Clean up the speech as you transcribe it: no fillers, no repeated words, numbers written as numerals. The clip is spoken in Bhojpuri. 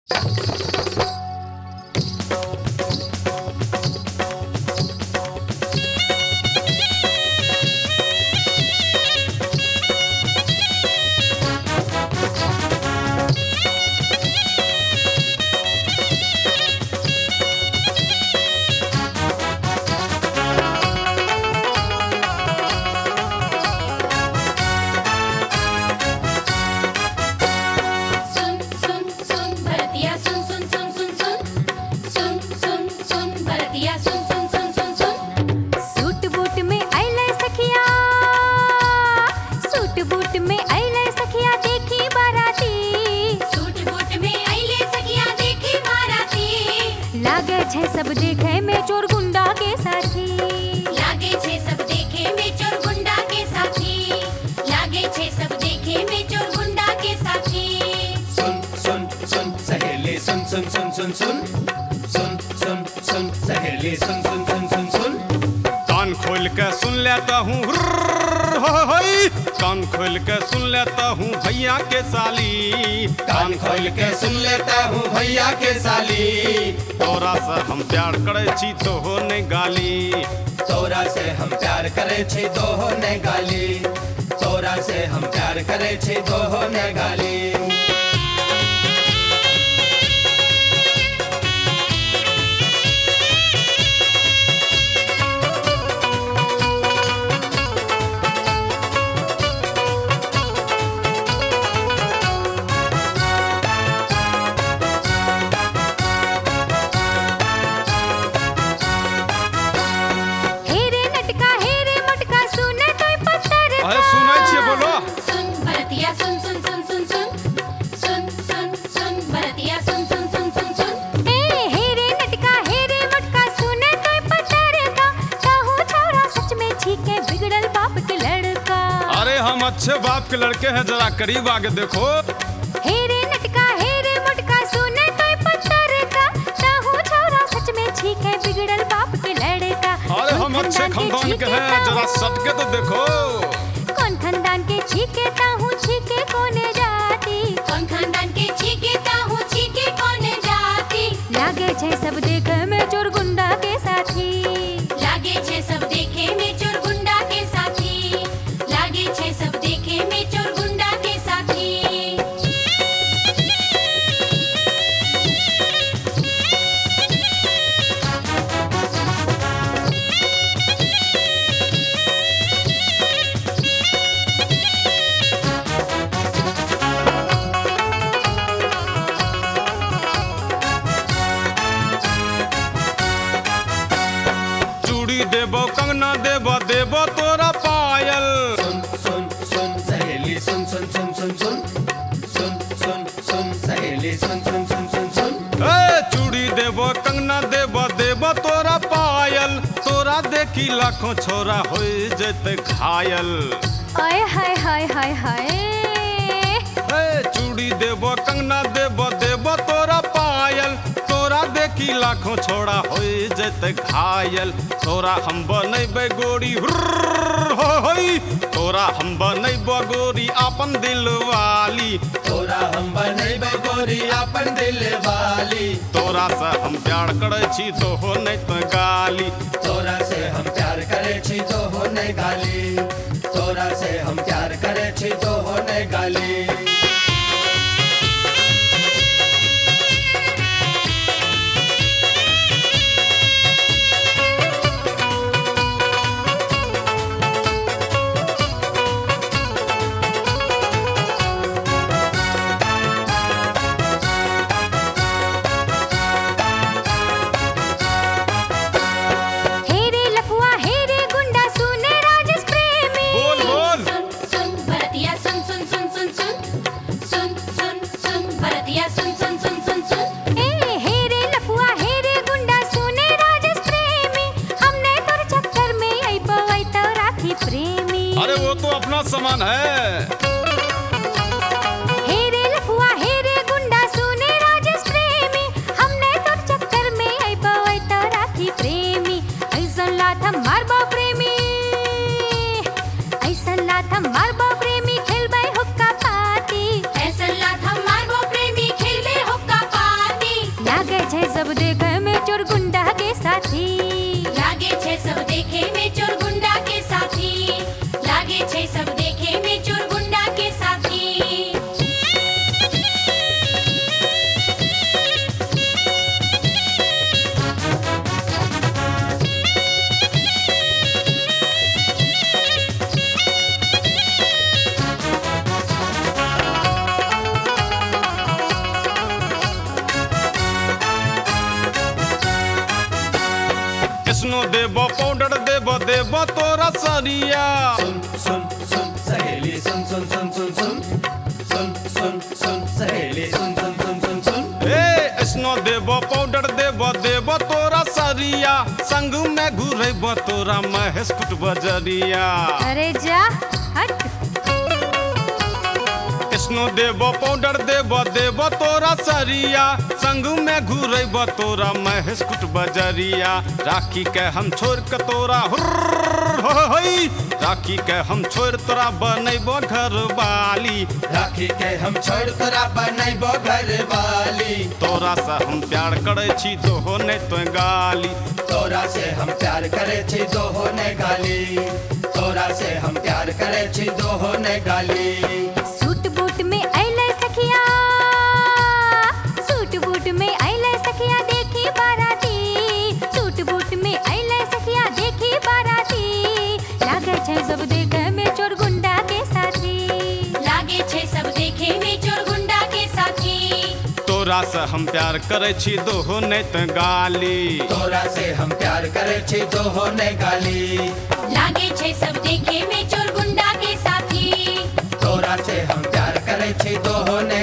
सब देखे में चोर गुंडा के साथी, लागे छे सब देखे में चोर गुंडा के साथी, लागे छे सब देखे में चोर गुंडा के साथी। सुन सुन सुन सहेली सुन सुन सुन सुन सुन सुन सुन सुन सहेली सुन सुन सुन सुन सुन। कान खोल के सुन लेता हूँ, कान खोल के सुन लेता हूँ भैया के साली, कान खोल के सुन लेता हूँ भैया के साली। तोरा से हम प्यार करे छी तो हो नहीं गाली, तोरा से हम प्यार करे छी तो हो नहीं गाली, तोरा से हम प्यार करे छी तो हो नहीं गाली। हम अच्छे बाप के लड़के हैं, जरा करीब आके देखो। हेरे नटका हेरे मुटका सुने तो पत्थर का, ताहू छोरा सच में ठीक है बिगड़ल बाप के लड़का। अरे हम अच्छे खानदान के हैं, जरा सट के तो देखो। कौन खानदान के छीके ताहू छीके कोने जाती, कौन खानदान के छीके ताहू छीके कोने जाती। लागे छे सब देखे में चोर गुंडा के साथी, लागे छे सब देखे में चोर गुंडा के साथी, लागे छे सब देखे में चोर गुंडा के साथी। चूड़ी देबो कंगना देबो देबो तोरा पायल। सुन सुन सुन सहेली सुन सुन सुन सुन सुन सुन सुन सुन सहेली सुन सुन सुन सुन सुन। ए चूड़ी देबो कंगना देबो देबो तोरा पायल, तोरा देखी लाखों छोरा हो जैते घायल। आय हाय हाय हाय हाय। ए चूड़ी देबो कंगना देबो देबो तोरा पायल, तोरा देखी लाखों छोरा हो जैते घायल। तोरा हम बनैबे गोरी होई, तोरा हम बनैबो गोरी अपन दिल वाली, तोरा हम बनैबे गोरी अपन दिल वाली। तोरा से हम प्यार करे छी तो हो नहीं तो गाली, तोरा से हम प्यार करे छी तो हो नहीं गाली, तोरा से हम प्यार करे छी तो हो नहीं गाली। हेरे लफुआ हेरे गुंडा सुने राजेश प्रेमी। बोल बोल। सुन सुन भरतिया सुन सुन सुन सुन सुन साथी। लागे छे सब देखे में चोर गुंडा के साथी। लागे छे सब देखे में चोर गुंडा के साथी। कृष्णो देबो पाउडर देबो देबो तोरा सरिया। सुन सुन सुन सहेली सुन सुन सुन सुन सुन सुन सुन सुन सहेली सुन सुन सुन सुन सुन। ए स्नो देबो पाउडर देबो देबो तोरा सरिया। संग में घुरेबो तोरा महेश कुट बजरिया। अरे जा हट। स्नो देबो पाउडर देबो देबो तोरा सरिया। संग में घुरेबो तोरा महेश कुट बजरिया। राखी के हम छोड़ के तोरा होई। राखी के हम छोड़ तोरा बनैबो घर वाली। राखी के हम छोड़ तोरा बनैबो घर वाली। तोरा से हम प्यार करे छी दोहो ने तो गाली। तोरा से हम प्यार करे छी दोहो ने गाली। तोरा से हम प्यार करे छी दोहो ने गाली। सूट बूट में अइले सखिया। सूट बूट में अइले सखिया देखी बाराती। सूट बूट में अइले सखिया देखी बाराती। लागे छे सब देखे में चोर गुंडा के साथी। लागे छे सब देखे में चोर गुंडा के साथी। तोरा से हम प्यार करे छी दोहो ने तो गाली। तोरा से हम प्यार करे छी दोहो ने गाली। लागे छे सब देखे में चोर गुंडा के साथी। तोरा से हम प्यार करे छी दोहो ने